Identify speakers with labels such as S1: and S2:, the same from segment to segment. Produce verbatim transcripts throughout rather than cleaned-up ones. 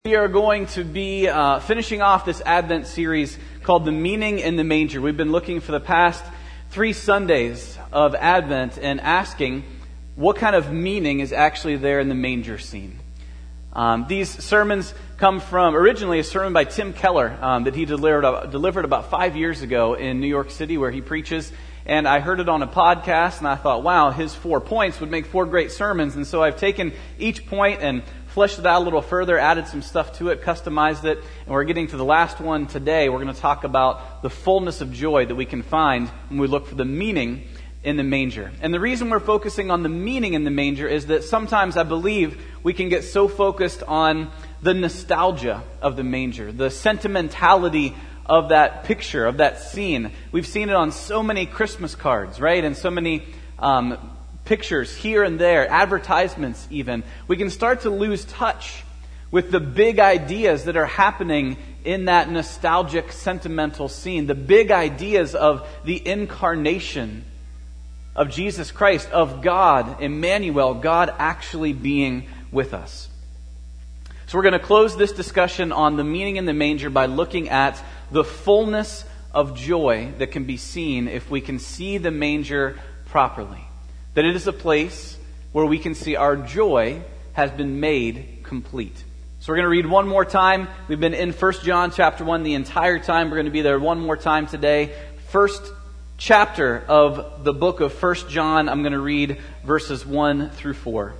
S1: We are going to be uh, finishing off this Advent series called The Meaning in the Manger. We've been looking for the past three Sundays of Advent and asking what kind of meaning is actually there in the manger scene. Um, these sermons come from originally a sermon by Tim Keller um, that he delivered, uh, delivered about five years ago in New York City where he preaches. And I heard it on a podcast and I thought, wow, his four points would make four great sermons. And so I've taken each point and fleshed it out a little further, added some stuff to it, customized it, and we're getting to the last one today. We're going to talk about the fullness of joy that we can find when we look for the meaning in the manger. And the reason we're focusing on the meaning in the manger is that sometimes I believe we can get so focused on the nostalgia of the manger, the sentimentality of that picture, of that scene. We've seen it on so many Christmas cards, right? And so many um pictures here and there, advertisements even. We can start to lose touch with the big ideas that are happening in that nostalgic, sentimental scene. The big ideas of the incarnation of Jesus Christ, of God, Emmanuel, God actually being with us. So we're going to close this discussion on the meaning in the manger by looking at the fullness of joy that can be seen if we can see the manger properly. That it is a place where we can see our joy has been made complete. So we're going to read one more time. We've been in First John chapter one the entire time. We're going to be there one more time today. First chapter of the book of First John. I'm going to read verses one through four.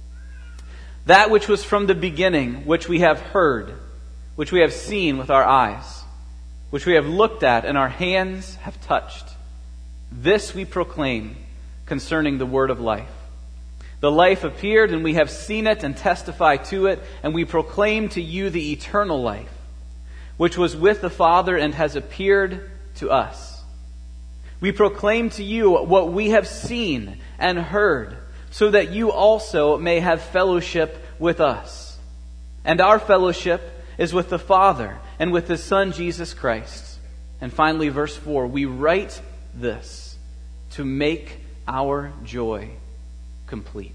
S1: That which was from the beginning, which we have heard, which we have seen with our eyes, which we have looked at and our hands have touched. This we proclaim concerning the word of life. The life appeared, and we have seen it and testify to it, and we proclaim to you the eternal life, which was with the Father and has appeared to us. We proclaim to you what we have seen and heard, so that you also may have fellowship with us. And our fellowship is with the Father and with His Son, Jesus Christ. And finally, verse four, we write this to make our joy complete.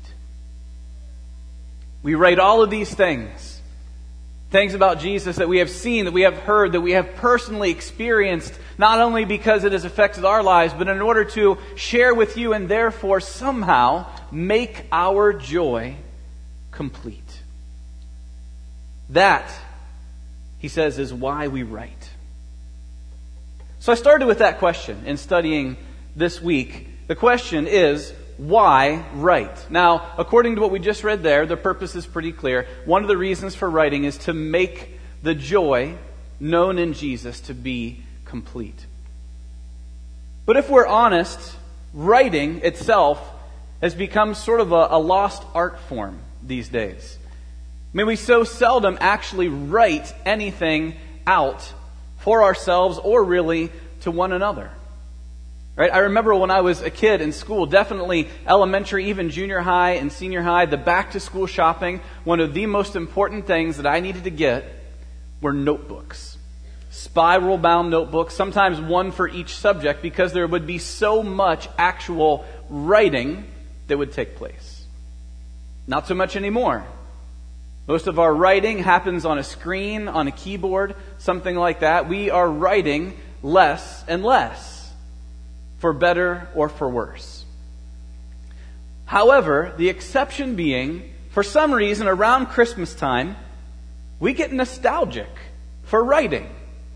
S1: We write all of these things. Things about Jesus that we have seen, that we have heard, that we have personally experienced, not only because it has affected our lives, but in order to share with you and therefore somehow make our joy complete. That, he says, is why we write. So I started with that question in studying this week. The question is, why write? Now, according to what we just read there, the purpose is pretty clear. One of the reasons for writing is to make the joy known in Jesus to be complete. But if we're honest, writing itself has become sort of a, a lost art form these days. I mean, we so seldom actually write anything out for ourselves or really to one another. Right? I remember when I was a kid in school, definitely elementary, even junior high and senior high, the back-to-school shopping, one of the most important things that I needed to get were notebooks. Spiral-bound notebooks, sometimes one for each subject, because there would be so much actual writing that would take place. Not so much anymore. Most of our writing happens on a screen, on a keyboard, something like that. We are writing less and less, for better or for worse. However, the exception being, for some reason around Christmas time, we get nostalgic for writing.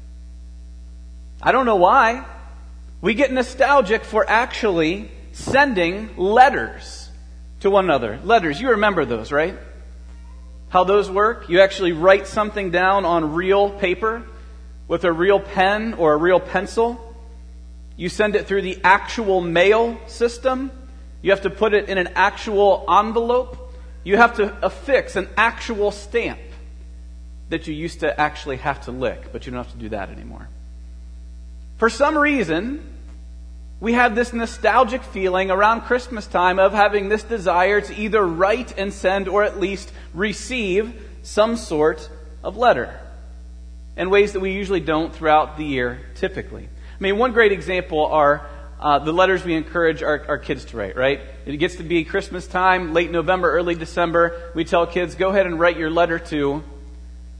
S1: I don't know why. We get nostalgic for actually sending letters to one another. Letters, you remember those, right? How those work? You actually write something down on real paper with a real pen or a real pencil. You send it through the actual mail system. You have to put it in an actual envelope. You have to affix an actual stamp that you used to actually have to lick, but you don't have to do that anymore. For some reason, we have this nostalgic feeling around Christmas time of having this desire to either write and send or at least receive some sort of letter in ways that we usually don't throughout the year typically. I mean, one great example are uh, the letters we encourage our, our kids to write, right? It gets to be Christmas time, late November, early December. We tell kids, go ahead and write your letter to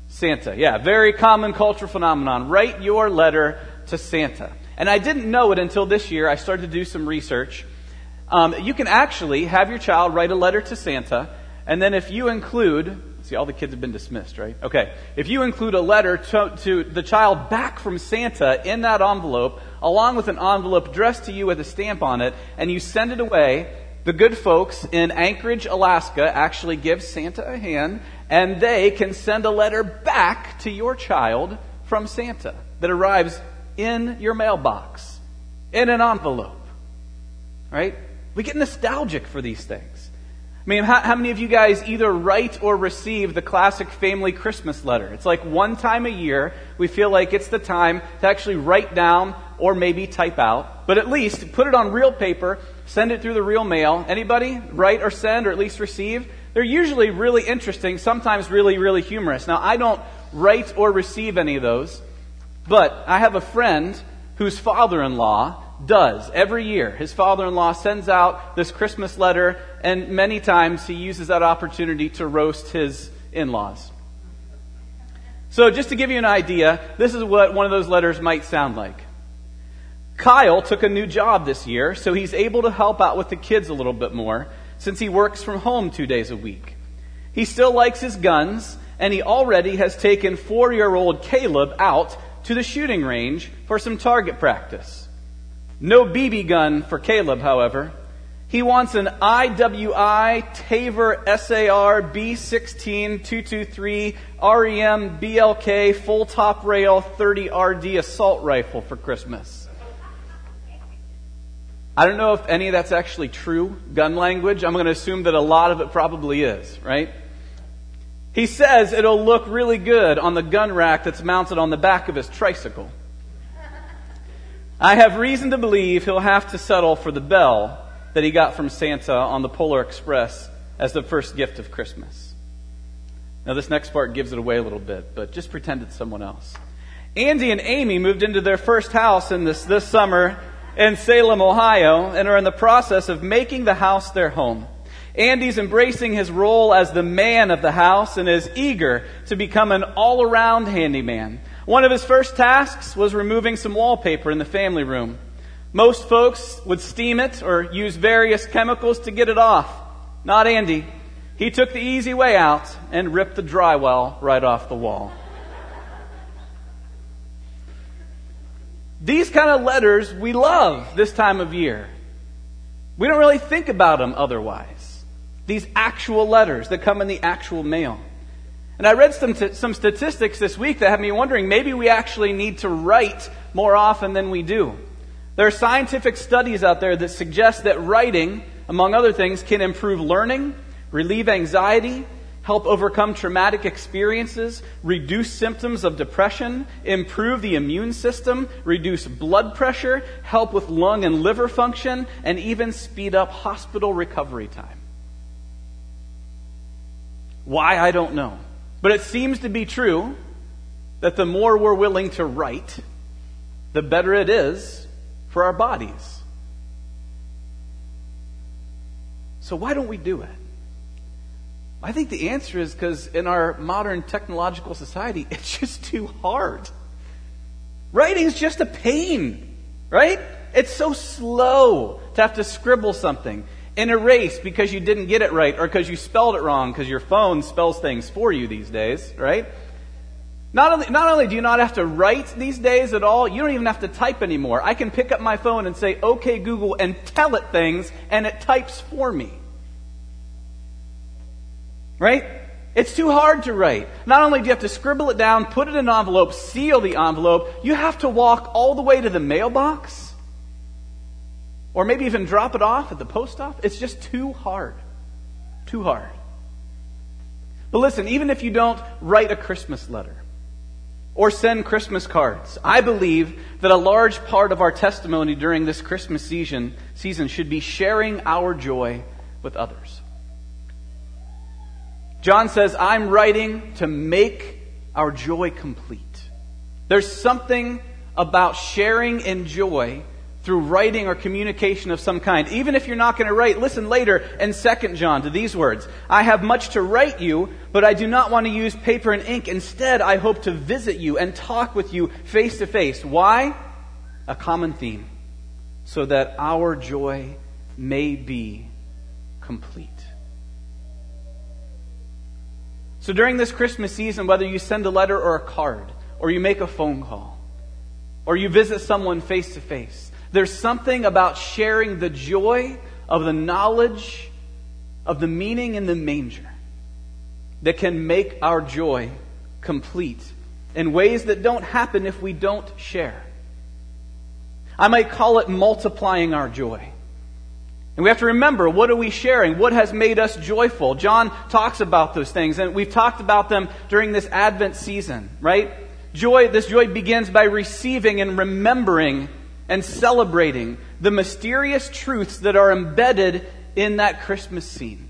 S1: Santa. Yeah, very common cultural phenomenon. Write your letter to Santa. And I didn't know it until this year. I started to do some research. Um, you can actually have your child write a letter to Santa, and then if you include, see, all the kids have been dismissed, right? Okay. If you include a letter to, to the child back from Santa in that envelope, along with an envelope addressed to you with a stamp on it, and you send it away, the good folks in Anchorage, Alaska actually give Santa a hand, and they can send a letter back to your child from Santa that arrives in your mailbox, in an envelope, right? We get nostalgic for these things. I mean, how, how many of you guys either write or receive the classic family Christmas letter? It's like one time a year, we feel like it's the time to actually write down or maybe type out, but at least put it on real paper, send it through the real mail. Anybody write or send or at least receive? They're usually really interesting, sometimes really, really humorous. Now, I don't write or receive any of those, but I have a friend whose father-in-law does every year. His father-in-law sends out this Christmas letter, and many times he uses that opportunity to roast his in-laws. So just to give you an idea, this is what one of those letters might sound like. Kyle took a new job this year, so he's able to help out with the kids a little bit more since he works from home two days a week. He still likes his guns, and he already has taken four-year-old Caleb out to the shooting range for some target practice. No B B gun for Caleb, however. He wants an I W I Taver S A R B sixteen two twenty-three R E M B L K full top rail thirty R D assault rifle for Christmas. I don't know if any of that's actually true gun language. I'm going to assume that a lot of it probably is, right? He says it'll look really good on the gun rack that's mounted on the back of his tricycle. I have reason to believe he'll have to settle for the bell that he got from Santa on the Polar Express as the first gift of Christmas. Now, this next part gives it away a little bit, but just pretend it's someone else. Andy and Amy moved into their first house in this, this summer in Salem, Ohio, and are in the process of making the house their home. Andy's embracing his role as the man of the house and is eager to become an all-around handyman. One of his first tasks was removing some wallpaper in the family room. Most folks would steam it or use various chemicals to get it off. Not Andy. He took the easy way out and ripped the drywall right off the wall. These kind of letters we love this time of year. We don't really think about them otherwise. These actual letters that come in the actual mail. And I read some t- some statistics this week that have me wondering maybe we actually need to write more often than we do. There are scientific studies out there that suggest that writing, among other things, can improve learning, relieve anxiety, help overcome traumatic experiences, reduce symptoms of depression, improve the immune system, reduce blood pressure, help with lung and liver function, and even speed up hospital recovery time. Why, I don't know. But it seems to be true that the more we're willing to write, the better it is for our bodies. So why don't we do it? I think the answer is because in our modern technological society, it's just too hard. Writing's just a pain, right? It's so slow to have to scribble something and erase because you didn't get it right or because you spelled it wrong because your phone spells things for you these days, right? Not only, not only do you not have to write these days at all, you don't even have to type anymore. I can pick up my phone and say, "Okay, Google," and tell it things, and it types for me. Right? It's too hard to write. Not only do you have to scribble it down, put it in an envelope, seal the envelope, you have to walk all the way to the mailbox. Or maybe even drop it off at the post office. It's just too hard. Too hard. But listen, even if you don't write a Christmas letter or send Christmas cards, I believe that a large part of our testimony during this Christmas season, season should be sharing our joy with others. John says, I'm writing to make our joy complete. There's something about sharing in joy through writing or communication of some kind. Even if you're not going to write, listen later in Second John to these words. I have much to write you, but I do not want to use paper and ink. Instead, I hope to visit you and talk with you face to face. Why? A common theme. So that our joy may be complete. So during this Christmas season, whether you send a letter or a card, or you make a phone call, or you visit someone face to face, there's something about sharing the joy of the knowledge of the meaning in the manger that can make our joy complete in ways that don't happen if we don't share. I might call it multiplying our joy. And we have to remember, what are we sharing? What has made us joyful? John talks about those things, and we've talked about them during this Advent season, right? Joy, this joy begins by receiving and remembering and celebrating the mysterious truths that are embedded in that Christmas scene.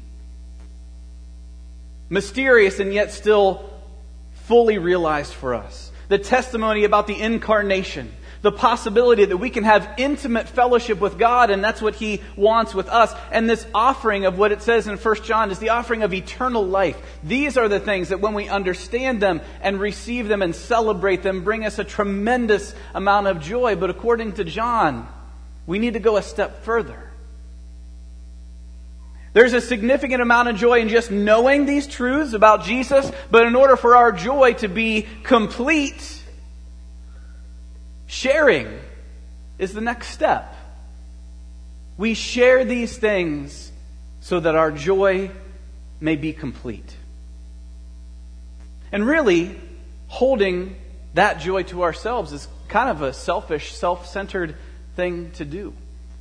S1: Mysterious and yet still fully realized for us. The testimony about the incarnation. The possibility that we can have intimate fellowship with God, and that's what He wants with us. And this offering of what it says in First John is the offering of eternal life. These are the things that when we understand them and receive them and celebrate them, bring us a tremendous amount of joy. But according to John, we need to go a step further. There's a significant amount of joy in just knowing these truths about Jesus, but in order for our joy to be complete, sharing is the next step. We share these things so that our joy may be complete. And really, holding that joy to ourselves is kind of a selfish, self-centered thing to do.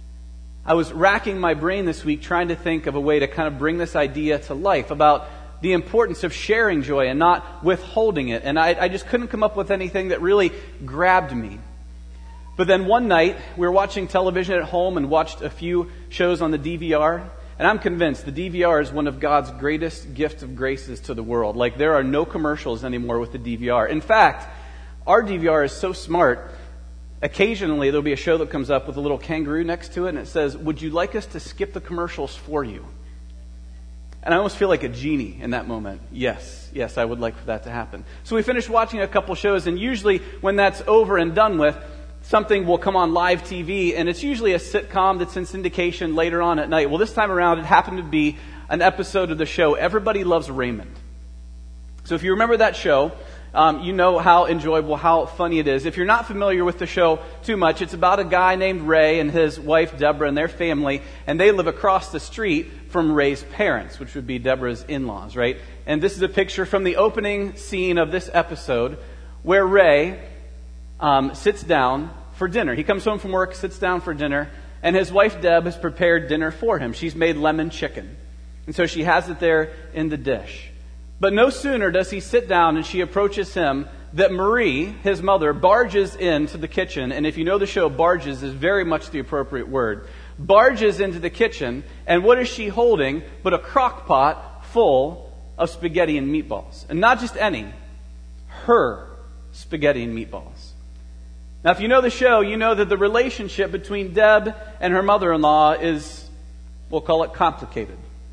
S1: I was racking my brain this week trying to think of a way to kind of bring this idea to life about the importance of sharing joy and not withholding it. And I, I just couldn't come up with anything that really grabbed me. But then one night, we were watching television at home and watched a few shows on the D V R. And I'm convinced the D V R is one of God's greatest gifts of graces to the world. Like, there are no commercials anymore with the D V R. In fact, our D V R is so smart, occasionally there'll be a show that comes up with a little kangaroo next to it, and it says, would you like us to skip the commercials for you? And I almost feel like a genie in that moment. Yes, yes, I would like for that to happen. So we finished watching a couple shows, and usually when that's over and done with, something will come on live T V, and it's usually a sitcom that's in syndication later on at night. Well, this time around, it happened to be an episode of the show Everybody Loves Raymond. So if you remember that show, um, you know how enjoyable, how funny it is. If you're not familiar with the show too much, it's about a guy named Ray and his wife Deborah and their family, and they live across the street from Ray's parents, which would be Deborah's in-laws, right? And this is a picture from the opening scene of this episode where Ray um, sits down for dinner. He comes home from work, sits down for dinner, and his wife Deb has prepared dinner for him. She's made lemon chicken. And so she has it there in the dish. But no sooner does he sit down and she approaches him that Marie, his mother, barges into the kitchen. And if you know the show, barges is very much the appropriate word. Barges into the kitchen, and what is she holding but a crock pot full of spaghetti and meatballs? And not just any, her spaghetti and meatballs. Now, if you know the show, you know that the relationship between Deb and her mother-in-law is, we'll call it complicated.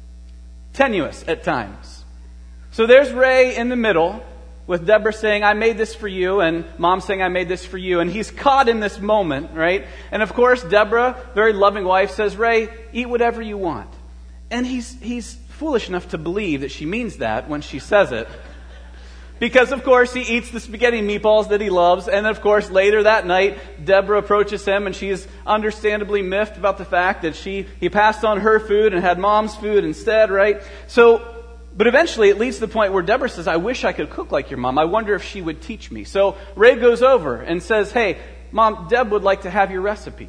S1: Tenuous at times. So there's Ray in the middle with Deborah saying, I made this for you, and Mom saying, I made this for you. And he's caught in this moment, right? And of course, Deborah, very loving wife, says, Ray, eat whatever you want. And he's, he's foolish enough to believe that she means that when she says it. Because, of course, he eats the spaghetti and meatballs that he loves. And, of course, later that night, Deborah approaches him, and she's understandably miffed about the fact that she he passed on her food and had Mom's food instead, right? So, but eventually it leads to the point where Deborah says, I wish I could cook like your mom. I wonder if she would teach me. So Ray goes over and says, hey, Mom, Deb would like to have your recipe.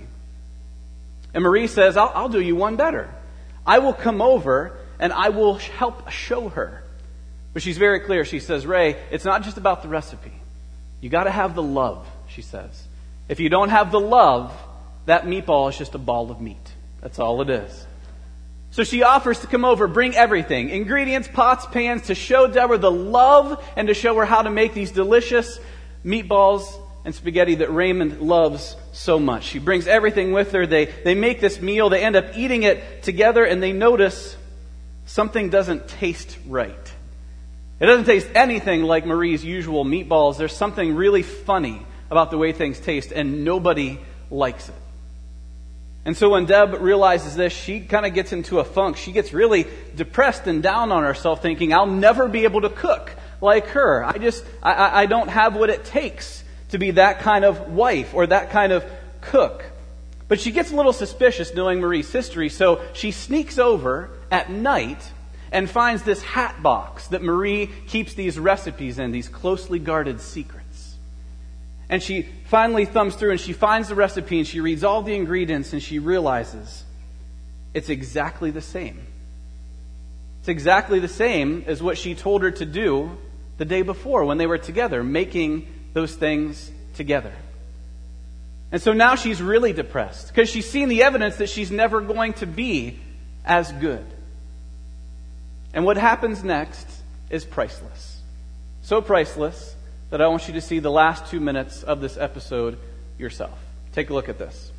S1: And Marie says, I'll, I'll do you one better. I will come over and I will help show her. But she's very clear. She says, Ray, it's not just about the recipe. You got to have the love, she says. If you don't have the love, that meatball is just a ball of meat. That's all it is. So she offers to come over, bring everything, ingredients, pots, pans, to show Deborah the love and to show her how to make these delicious meatballs and spaghetti that Raymond loves so much. She brings everything with her. They, they make this meal. They end up eating it together, and they notice something doesn't taste right. It doesn't taste anything like Marie's usual meatballs. There's something really funny about the way things taste, and nobody likes it. And so when Deb realizes this, she kind of gets into a funk. She gets really depressed and down on herself, thinking, I'll never be able to cook like her. I just, I, I don't have what it takes to be that kind of wife or that kind of cook. But she gets a little suspicious knowing Marie's history, so she sneaks over at night and finds this hat box that Marie keeps these recipes in, these closely guarded secrets. And she finally thumbs through and she finds the recipe and she reads all the ingredients and she realizes it's exactly the same. It's exactly the same as what she told her to do the day before when they were together, making those things together. And so now she's really depressed because she's seen the evidence that she's never going to be as good. And what happens next is priceless. So priceless that I want you to see the last two minutes of this episode yourself. Take a look at this.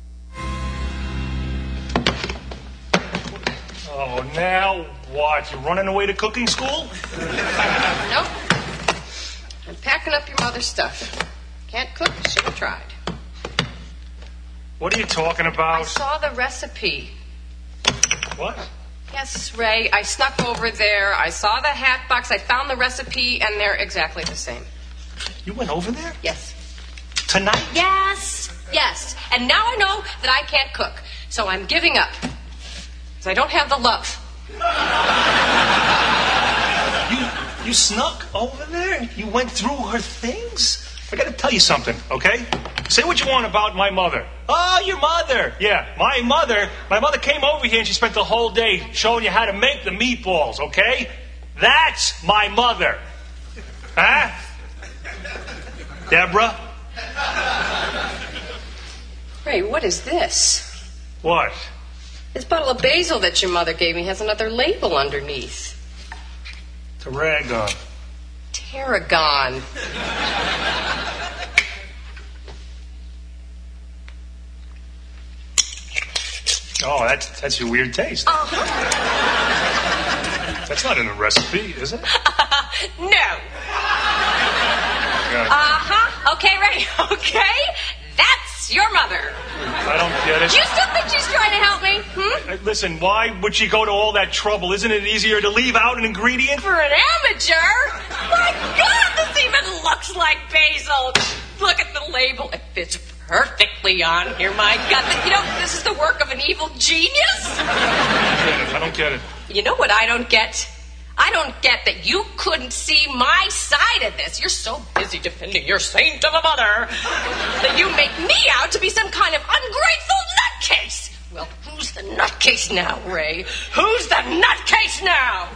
S2: Oh, now what? You running away to cooking school?
S3: Nope. I'm packing up your mother's stuff. Can't cook, should have tried.
S2: What are you talking about?
S3: I saw the recipe.
S2: What?
S3: Yes, Ray, I snuck over there. I saw the hat box. I found the recipe, and they're exactly the same.
S2: You went over there?
S3: Yes.
S2: Tonight?
S3: Yes, yes. And now I know that I can't cook. So I'm giving up. Because I don't have the love.
S2: You you snuck over there? You went through her things? I got to tell you something, okay? Say what you want about my mother. Oh, your mother. Yeah, my mother. My mother came over here and she spent the whole day showing you how to make the meatballs, okay? That's my mother. Huh? Deborah?
S3: Ray, what is this?
S2: What?
S3: This bottle of basil that your mother gave me has another label underneath.
S2: Tarragon.
S3: Tarragon.
S2: Oh, that's that's your weird taste.
S3: Uh-huh.
S2: That's not in the recipe, is it?
S3: No.
S2: Yeah.
S3: Uh-huh. Okay, ready? Okay. That's your mother.
S2: I don't get it.
S3: You still think she's trying to help me? Hmm?
S2: Uh, Listen, why would she go to all that trouble? Isn't it easier to leave out an ingredient?
S3: For an amateur? My God, this even looks like basil. Look at the label. It fits perfectly on here. My God, you know, this is the work of an evil genius.
S2: I don't get it.
S3: You know what I don't get? I don't get that you couldn't see my side of this. You're so busy defending your saint of a mother that you make me out to be some kind of ungrateful nutcase. Well, who's the nutcase now, Ray? Who's the nutcase now?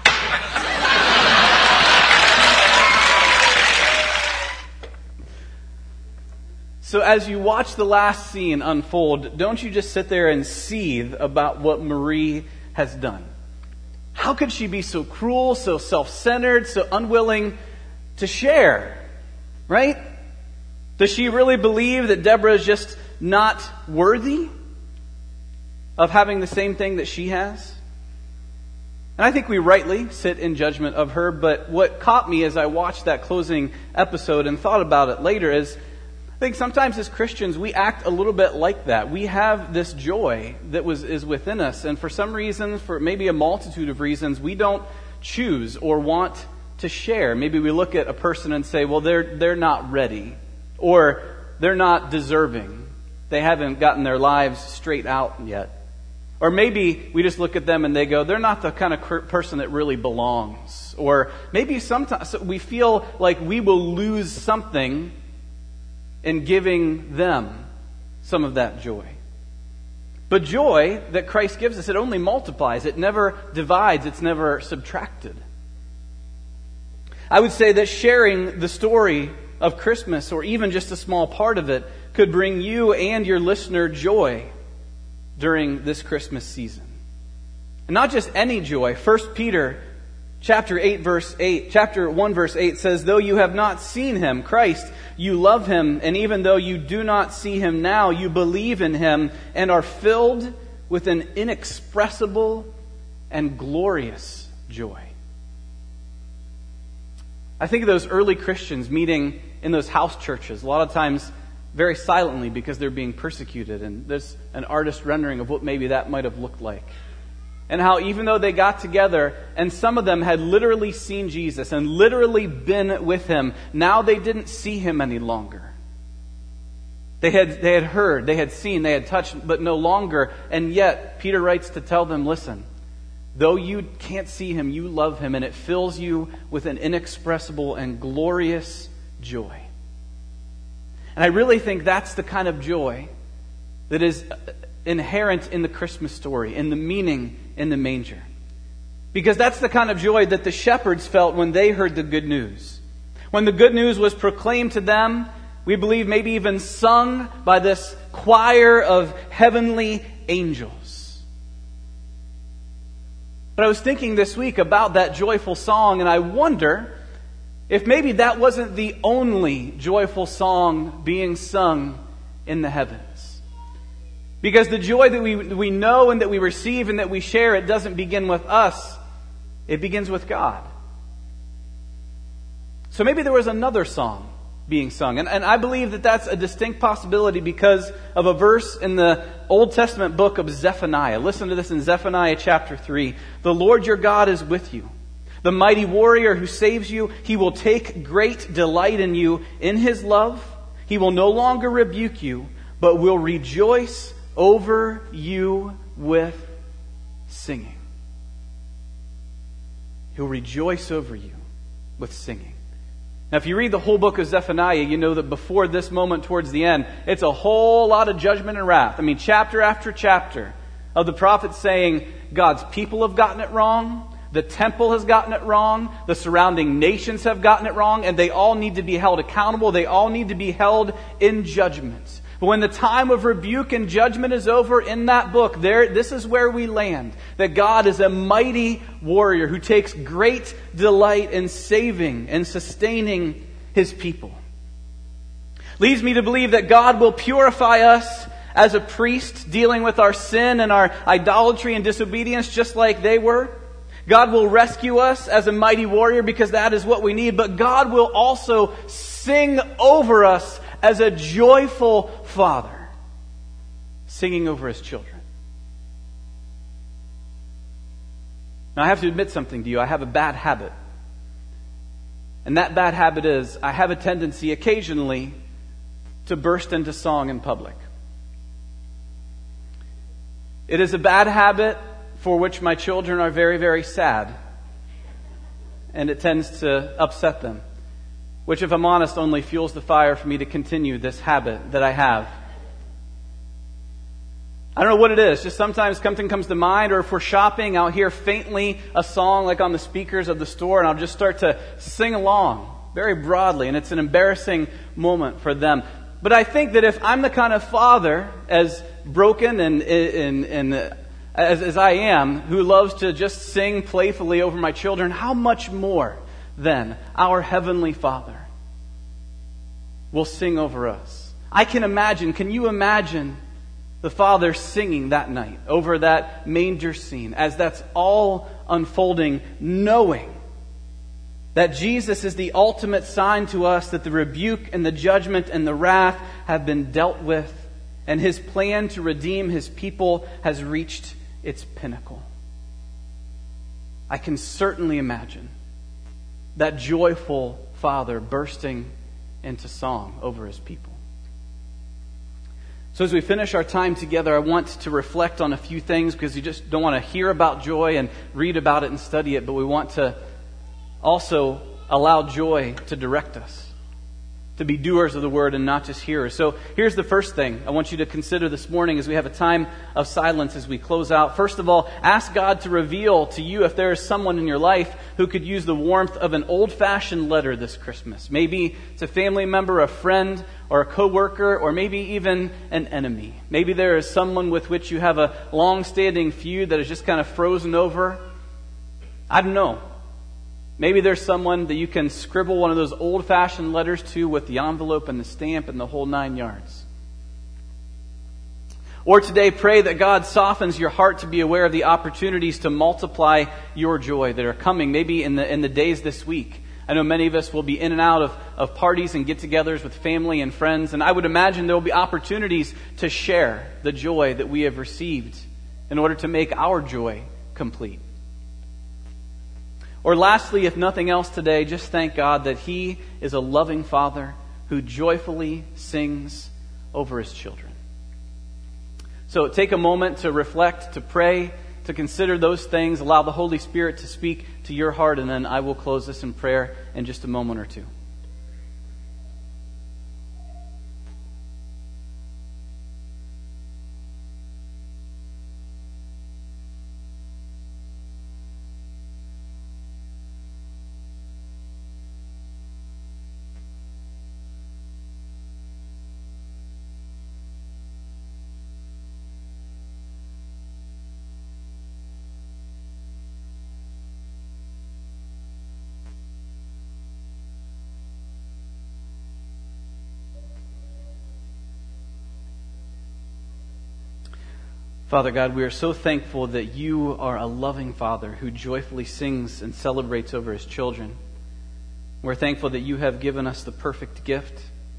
S1: So as you watch the last scene unfold, don't you just sit there and seethe about what Marie has done? How could she be so cruel, so self-centered, so unwilling to share? Right? Does she really believe that Deborah is just not worthy of having the same thing that she has? And I think we rightly sit in judgment of her, but what caught me as I watched that closing episode and thought about it later is, I think sometimes as Christians we act a little bit like that. We have this joy that was is within us, and for some reason, for maybe a multitude of reasons, we don't choose or want to share. Maybe we look at a person and say, well, they're they're not ready, or they're not deserving. They haven't gotten their lives straight out yet. Or maybe we just look at them and they go, they're not the kind of person that really belongs. Or maybe sometimes we feel like we will lose something in giving them some of that joy. But joy that Christ gives us, it only multiplies. It never divides. It's never subtracted. I would say that sharing the story of Christmas, or even just a small part of it, could bring you and your listener joy during this Christmas season. And not just any joy. First Peter Chapter eight, verse eight, chapter one, verse eight says, "Though you have not seen him, Christ, you love him, and even though you do not see him now, you believe in him and are filled with an inexpressible and glorious joy." I think of those early Christians meeting in those house churches, a lot of times very silently because they're being persecuted, and there's an artist rendering of what maybe that might have looked like. And how even though they got together, and some of them had literally seen Jesus and literally been with him, now they didn't see him any longer. They had, they had heard, they had seen, they had touched, but no longer. And yet, Peter writes to tell them, listen, though you can't see him, you love him, and it fills you with an inexpressible and glorious joy. And I really think that's the kind of joy that is inherent in the Christmas story, in the meaning in the manger. Because that's the kind of joy that the shepherds felt when they heard the good news. When the good news was proclaimed to them, we believe maybe even sung by this choir of heavenly angels. But I was thinking this week about that joyful song, and I wonder if maybe that wasn't the only joyful song being sung in the heavens. Because the joy that we, we know and that we receive and that we share, it doesn't begin with us. It begins with God. So maybe there was another song being sung. And, and I believe that that's a distinct possibility because of a verse in the Old Testament book of Zephaniah. Listen to this in Zephaniah chapter three. "The Lord your God is with you, the mighty warrior who saves you. He will take great delight in you. In his love, he will no longer rebuke you, but will rejoice over you with singing." He'll rejoice over you with singing. Now, if you read the whole book of Zephaniah, you know that before this moment towards the end, it's a whole lot of judgment and wrath. I mean, chapter after chapter of the prophet saying God's people have gotten it wrong, the temple has gotten it wrong, the surrounding nations have gotten it wrong, and they all need to be held accountable. They all need to be held in judgment. But when the time of rebuke and judgment is over in that book, there, this is where we land. That God is a mighty warrior who takes great delight in saving and sustaining his people. Leads me to believe that God will purify us as a priest dealing with our sin and our idolatry and disobedience just like they were. God will rescue us as a mighty warrior because that is what we need. But God will also sing over us as a joyful father, singing over his children. Now, I have to admit something to you. I have a bad habit. And that bad habit is I have a tendency occasionally to burst into song in public. It is a bad habit for which my children are very, very sad. And it tends to upset them. Which, if I'm honest, only fuels the fire for me to continue this habit that I have. I don't know what it is. Just sometimes something comes to mind, or if we're shopping, I'll hear faintly a song like on the speakers of the store, and I'll just start to sing along very broadly, and it's an embarrassing moment for them. But I think that if I'm the kind of father, as broken and, and, and as, as I am, who loves to just sing playfully over my children, how much more then our Heavenly Father will sing over us. I can imagine, can you imagine the Father singing that night over that manger scene as that's all unfolding, knowing that Jesus is the ultimate sign to us that the rebuke and the judgment and the wrath have been dealt with, and his plan to redeem his people has reached its pinnacle. I can certainly imagine that joyful Father bursting into song over his people. So as we finish our time together, I want to reflect on a few things, because you just don't want to hear about joy and read about it and study it, but we want to also allow joy to direct us, to be doers of the word and not just hearers. So here's the first thing I want you to consider this morning as we have a time of silence as we close out. First of all, ask God to reveal to you if there is someone in your life who could use the warmth of an old-fashioned letter this Christmas. Maybe it's a family member, a friend, or a coworker, or maybe even an enemy. Maybe there is someone with which you have a long-standing feud that is just kind of frozen over. I don't know. Maybe there's someone that you can scribble one of those old-fashioned letters to with the envelope and the stamp and the whole nine yards. Or today, pray that God softens your heart to be aware of the opportunities to multiply your joy that are coming, maybe in the in the days this week. I know many of us will be in and out of, of parties and get-togethers with family and friends, and I would imagine there will be opportunities to share the joy that we have received in order to make our joy complete. Or lastly, if nothing else today, just thank God that He is a loving Father who joyfully sings over His children. So take a moment to reflect, to pray, to consider those things. Allow the Holy Spirit to speak to your heart, and then I will close this in prayer in just a moment or two. Father God, we are so thankful that You are a loving Father who joyfully sings and celebrates over His children. We're thankful that You have given us the perfect gift.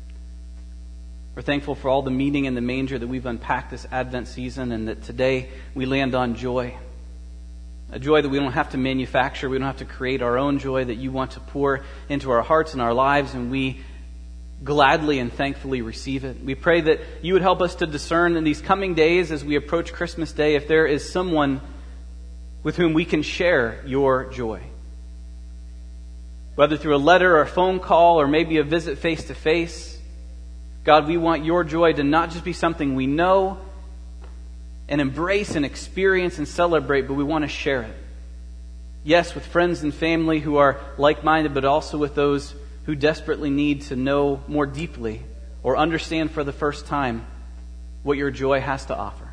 S1: We're thankful for all the meaning in the manger that we've unpacked this Advent season, and that today we land on joy. A joy that we don't have to manufacture. We don't have to create our own joy, that You want to pour into our hearts and our lives, and we gladly and thankfully receive it. We pray that You would help us to discern in these coming days as we approach Christmas Day if there is someone with whom we can share Your joy. Whether through a letter or a phone call or maybe a visit face to face. God, we want Your joy to not just be something we know and embrace and experience and celebrate, but we want to share it. Yes, with friends and family who are like-minded, but also with those who desperately need to know more deeply or understand for the first time what Your joy has to offer.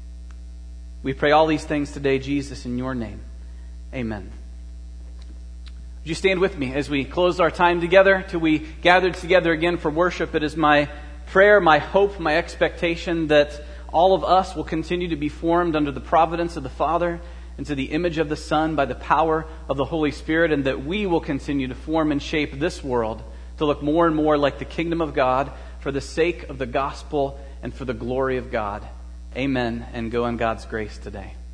S1: We pray all these things today, Jesus, in Your name. Amen. Would you stand with me as we close our time together till we gathered together again for worship? It is my prayer, my hope, my expectation that all of us will continue to be formed under the providence of the Father into the image of the Son by the power of the Holy Spirit, and that we will continue to form and shape this world to look more and more like the kingdom of God for the sake of the gospel and for the glory of God. Amen, and go in God's grace today.